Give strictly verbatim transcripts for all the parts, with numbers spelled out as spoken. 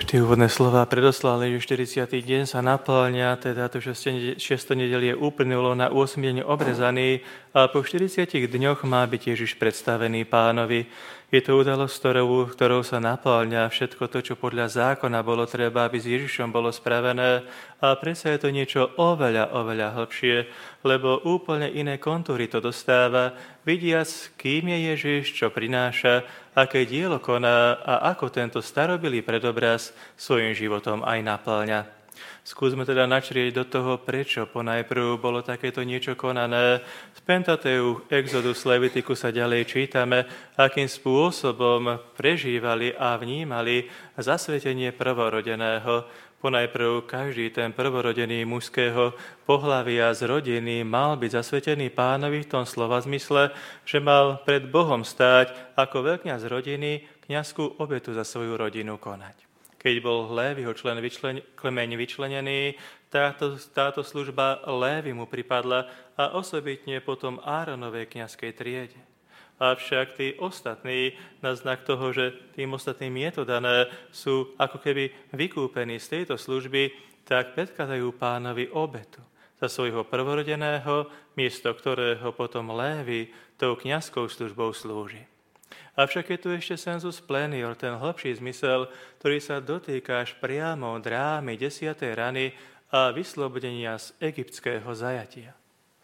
Tie úvodné slova predoslali, že štyridsiaty deň sa naplňa, teda to šesť nedelie uplynulo, na ôsmy deň obrezaný a po štyridsiatich dňoch má byť Ježiš predstavený Pánovi. Je to udalosť, ktorou, ktorou sa naplňa všetko to, čo podľa zákona bolo treba, aby s Ježišom bolo spravené. A predsa je to niečo oveľa, oveľa hlbšie, lebo úplne iné kontúry to dostáva, vidiac, kým je Ježiš, čo prináša, aké dielo koná a ako tento starobilý predobraz svojim životom aj naplňa. Skúsme teda načrieť do toho, prečo ponajprv bolo takéto niečo konané. Z Pentateu, Exodus, Levitiku sa ďalej čítame, akým spôsobom prežívali a vnímali zasvetenie prvorodeného. Ponajprv každý ten prvorodený mužského pohlavia z rodiny mal byť zasvetený Pánovi v tom slova zmysle, že mal pred Bohom stáť ako veľkňaz rodiny kňazskú obetu za svoju rodinu konať. Keď bol Léviho člen vyčlen, kmeň vyčlenený, táto, táto služba Lévi mu pripadla a osobitne potom Áronovej kňazskej triede. Avšak tí ostatní, na znak toho, že tým ostatným je to dané, sú ako keby vykúpení z tejto služby, tak predkladajú Pánovi obetu za svojho prvorodeného, miesto ktorého potom Lévi tou kňazskou službou slúži. Avšak je tu ešte sensus plenior, ten hlbší zmysel, ktorý sa dotýka až priamo drámy desiatej rany a vyslobodenia z egyptského zajatia.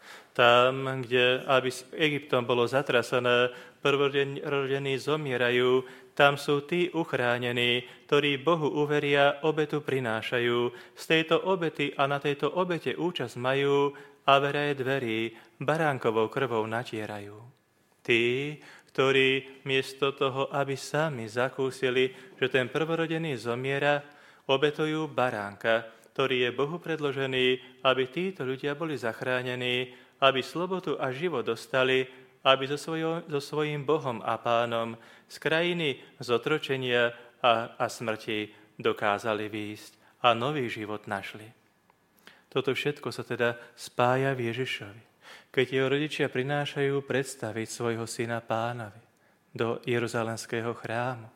Tam, kde, aby s Egyptom bolo zatrasené, prvorodení zomierajú, tam sú tí uchránení, ktorí Bohu uveria, obetu prinášajú. Z tejto obety a na tejto obete účasť majú a veraje dverí baránkovou krvou natierajú. Tí, ktorí miesto toho, aby sami zakúsili, že ten prvorodený zomiera, obetujú baránka, ktorý je Bohu predložený, aby títo ľudia boli zachránení, aby slobodu a život dostali, aby so, svojo, so svojím Bohom a Pánom z krajiny zotročenia a, a smrti dokázali výjsť a nový život našli. Toto všetko sa teda spája v Ježišovi, keď jeho rodičia prinášajú predstaviť svojho syna Pánovi do Jeruzalemského chrámu.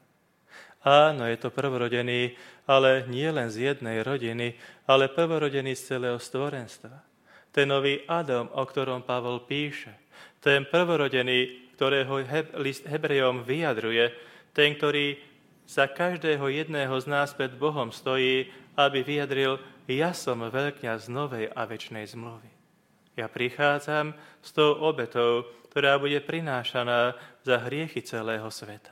Áno, je to prvorodený, ale nie len z jednej rodiny, ale prvorodený z celého stvorenstva. Ten nový Adam, o ktorom Pavol píše, ten prvorodený, ktorého list Hebrejom vyjadruje, ten, ktorý za každého jedného z nás pred Bohom stojí, aby vyjadril: ja som veľkňaz novej a večnej zmluvy. Ja prichádzam s tou obetou, ktorá bude prinášaná za hriechy celého sveta.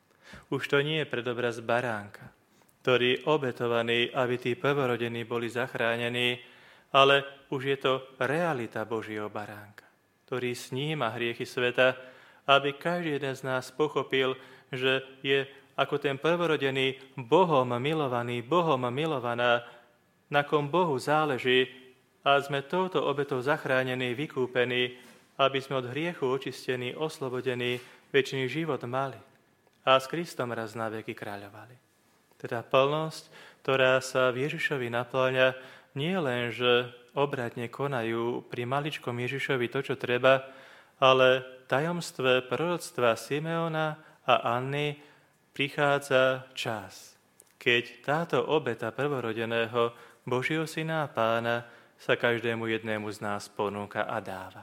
Už to nie je predobraz baránka, ktorý je obetovaný, aby tí prvorodení boli zachránení, ale už je to realita Božieho baránka, ktorý sníma hriechy sveta, aby každý jeden z nás pochopil, že je ako ten prvorodený Bohom milovaný, Bohom milovaná, na kom Bohu záleží, a sme touto obetou zachránení, vykúpení, aby sme od hriechu očistení, oslobodení, večný život mali a s Kristom raz na veky kráľovali. Teda plnosť, ktorá sa v Ježišovi naplňa, nie len, že obratne konajú pri maličkom Ježišovi to, čo treba, ale tajomstve proroctva Simeona a Anny prichádza čas, keď táto obeta prvorodeného Božieho syna a Pána sa každému jednému z nás ponúka a dáva.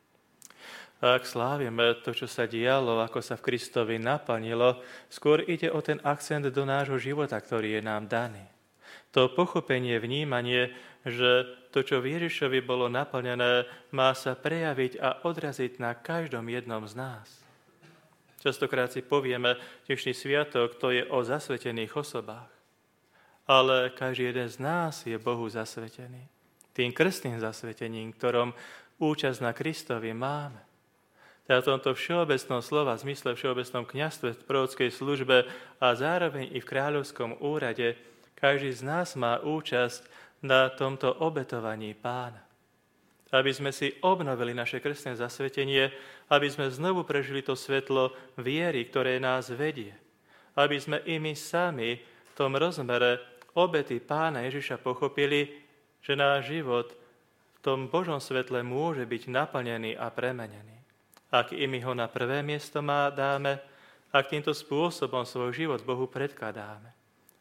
Ak slávime to, čo sa dialo, ako sa v Kristovi naplnilo, skôr ide o ten akcent do nášho života, ktorý je nám daný. To pochopenie, vnímanie, že to, čo v Ježišovi bolo naplnené, má sa prejaviť a odraziť na každom jednom z nás. Častokrát si povieme, dnešný sviatok to je o zasvetených osobách. Ale každý jeden z nás je Bohu zasvetený. Tým krstným zasvetením, ktorom účasť na Kristovi máme. Na tomto všeobecnom slova, v zmysle všeobecnom kňazstve, v prorockej službe a zároveň i v kráľovskom úrade, každý z nás má účasť na tomto obetovaní Pána. Aby sme si obnovili naše krstné zasvetenie, aby sme znovu prežili to svetlo viery, ktoré nás vedie. Aby sme i my sami v tom rozmere obety Pána Ježiša pochopili, že náš život v tom Božom svetle môže byť naplnený a premenený. Ak i my ho na prvé miesto má dáme, ak týmto spôsobom svoj život Bohu predkladáme.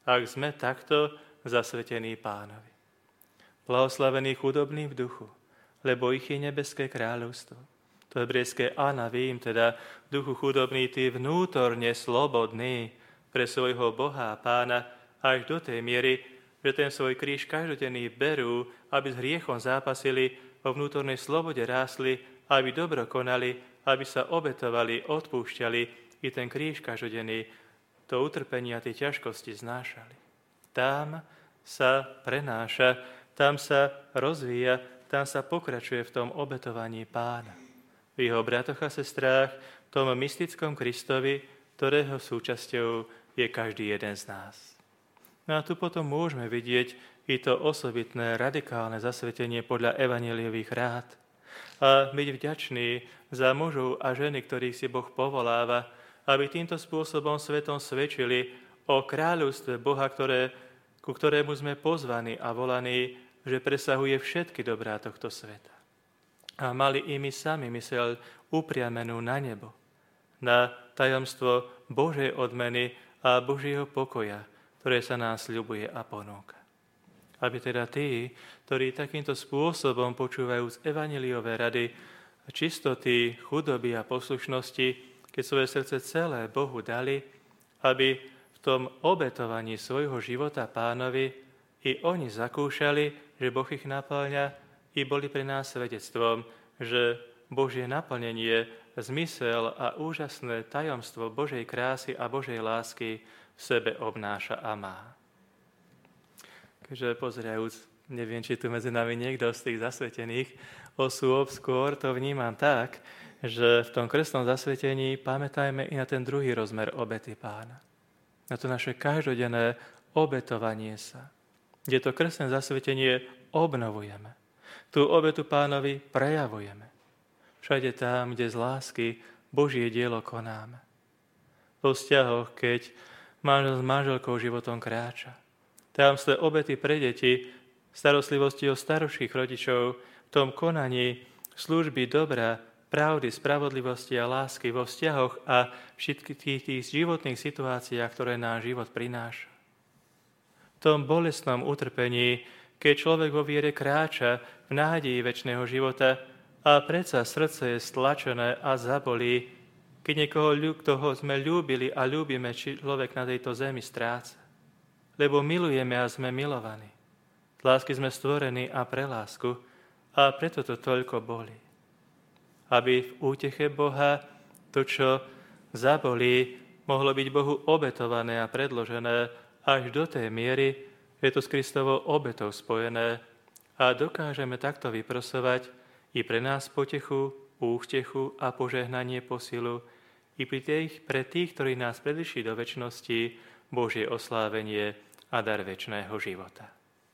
ak sme takto zasvetení Pánovi. Blahoslavení chudobní v duchu, lebo ich je nebeské kráľovstvo. To hebrejské anavím, teda v duchu chudobný, tí vnútorne slobodní pre svojho Boha a Pána, až do tej miery, že ten svoj kríž každodenný berú, aby s hriechom zápasili, vo vnútornej slobode rásli, aby dobro konali, aby sa obetovali, odpúšťali i ten kríž každodenný, to utrpenie a tie ťažkosti znášali. Tam sa prenáša, tam sa rozvíja, tam sa pokračuje v tom obetovaní Pána. V jeho bratoch a sestrách, v tom mystickom Kristovi, ktorého súčasťou je každý jeden z nás. No a tu potom môžeme vidieť i to osobitné, radikálne zasvetenie podľa evanjeliových rád a byť vďačný za mužov a ženy, ktorých si Boh povoláva, aby týmto spôsobom svetom svedčili o kráľovstve Boha, ktoré, ku ktorému sme pozvaní a volaní, že presahuje všetky dobrá tohto sveta. A mali i my sami myseľ upriamenú na nebo, na tajomstvo Božej odmeny a Božieho pokoja, ktoré sa nám sľubuje a ponúka. Aby teda tí, ktorí takýmto spôsobom počúvajú z evanjeliové rady čistoty, chudoby a poslušnosti, keď svoje srdce celé Bohu dali, aby v tom obetovaní svojho života Pánovi i oni zakúšali, že Boh ich naplňa, i boli pre nás svedectvom, že Božie naplnenie, zmysel a úžasné tajomstvo Božej krásy a Božej lásky v sebe obnáša a má. Keďže pozerajúc, neviem, či tu medzi nami niekto z tých zasvetených osôb, skôr to vnímam tak, že v tom krstnom zasvetení pamätajme i na ten druhý rozmer obety Pána. Na to naše každodenné obetovanie sa. Kde to krstné zasvetenie obnovujeme. Tú obetu Pánovi prejavujeme. Všade tam, kde z lásky Božie dielo konáme. Po vzťahoch, keď manžel s manželkou životom kráča. Tam ste obety pre deti, starostlivosti o starších rodičov, v tom konaní služby dobra, pravdy, spravodlivosti a lásky vo vzťahoch a všetkých tých životných situáciách, ktoré náš život prináša. V tom bolestnom utrpení, keď človek vo viere kráča v nádeji večného života a predsa srdce je stlačené a zabolí, keď niekoho, koho sme ľúbili a ľúbime, človek na tejto zemi stráca. Lebo milujeme a sme milovaní. Z lásky sme stvorení a pre lásku a preto to toľko bolí. Aby v úteche Boha to, čo zabolí, mohlo byť Bohu obetované a predložené až do tej miery, je to s Kristovou obetou spojené a dokážeme takto vyprosovať i pre nás potechu, útechu a požehnanie posilu i pri tých, pre tých, ktorí nás predišli do večnosti, Božie oslávenie a dar večného života.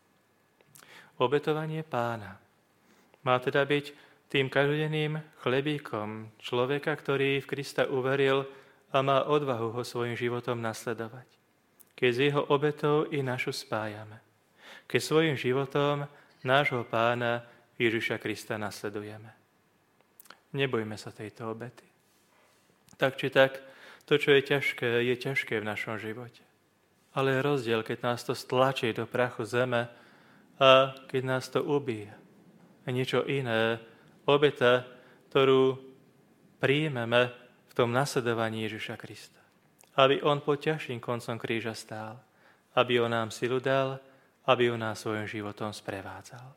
Obetovanie Pána má teda byť tým každodenným chlebíkom človeka, ktorý v Krista uveril a má odvahu ho svojim životom nasledovať. Keď s jeho obetou i našu spájame. Keď svojim životom nášho Pána Ježiša Krista nasledujeme. Nebojme sa tejto obety. Tak či tak, to, čo je ťažké, je ťažké v našom živote. Ale je rozdiel, keď nás to stlačí do prachu zeme a keď nás to ubíja. A niečo iné, obeta, ktorú príjmeme v tom nasledovaní Ježiša Krista. Aby on pod ťažším koncom kríža stál, aby on nám silu dal, aby on nás svojim životom sprevádzal.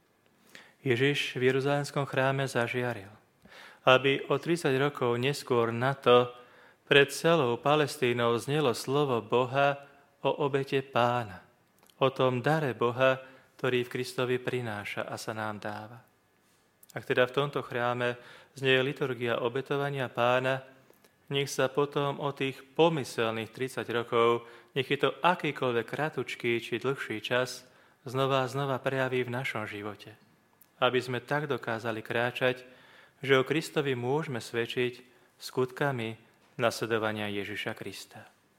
Ježiš v Jeruzalemskom chráme zažiaril, aby o tridsať rokov neskôr na to pred celou Palestínou znelo slovo Boha o obete Pána, o tom dare Boha, ktorý v Kristovi prináša a sa nám dáva. Ak teda v tomto chráme znie liturgia obetovania Pána, nech sa potom o tých pomyselných tridsať rokov, nech je to akýkoľvek kratučký či dlhší čas, znova a znova prejaví v našom živote. Aby sme tak dokázali kráčať, že o Kristovi môžeme svedčiť skutkami nasledovania Ježiša Krista.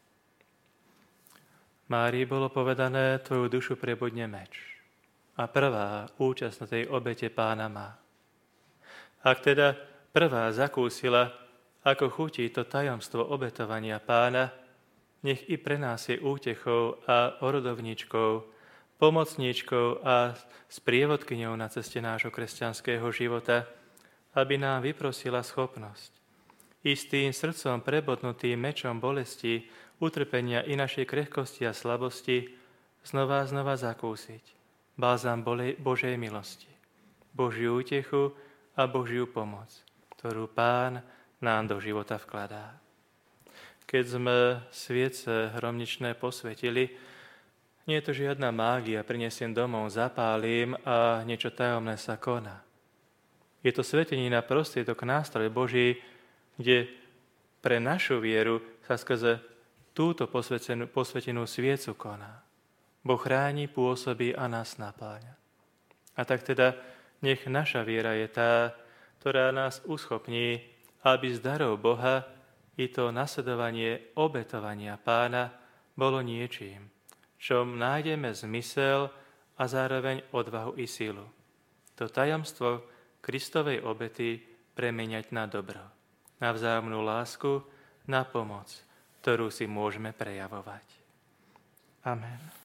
Márii bolo povedané, tvoju dušu prebodne meč. A prvá účasť na tej obete Pána má. Ak teda prvá zakúsila, ako chutí to tajomstvo obetovania Pána, nech i pre nás je útechou a orodovničkou, pomocníčkou a sprievodkyňou na ceste nášho kresťanského života, aby nám vyprosila schopnosť istým srdcom prebodnutým mečom bolesti, utrpenia i našej krehkosti a slabosti znova a znova zakúsiť bálzam Božej milosti, Božiu útechu a Božiu pomoc, ktorú Pán nám do života vkladá. Keď sme sviece hromničné posvetili, nie je to žiadna mágia, prinesiem domov, zapálim a niečo tajomné sa koná. Je to svetenina, prostriedok, nástroj Boží, kde pre našu vieru sa skrze túto posvetenú, posvetenú sviecu koná. Boh chráni, pôsobí a nás napáľa. A tak teda nech naša viera je tá, ktorá nás uschopní, aby z darov Boha i to nasledovanie obetovania Pána bolo niečím, čom nájdeme zmysel a zároveň odvahu i silu. To tajomstvo Kristovej obety premeniať na dobro, na vzájomnú lásku, na pomoc, ktorú si môžeme prejavovať. Amen.